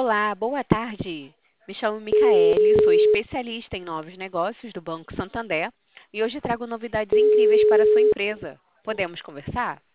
Olá, boa tarde. Me chamo Micaele, sou especialista em novos negócios do Banco Santander e hoje trago novidades incríveis para a sua empresa. Podemos conversar?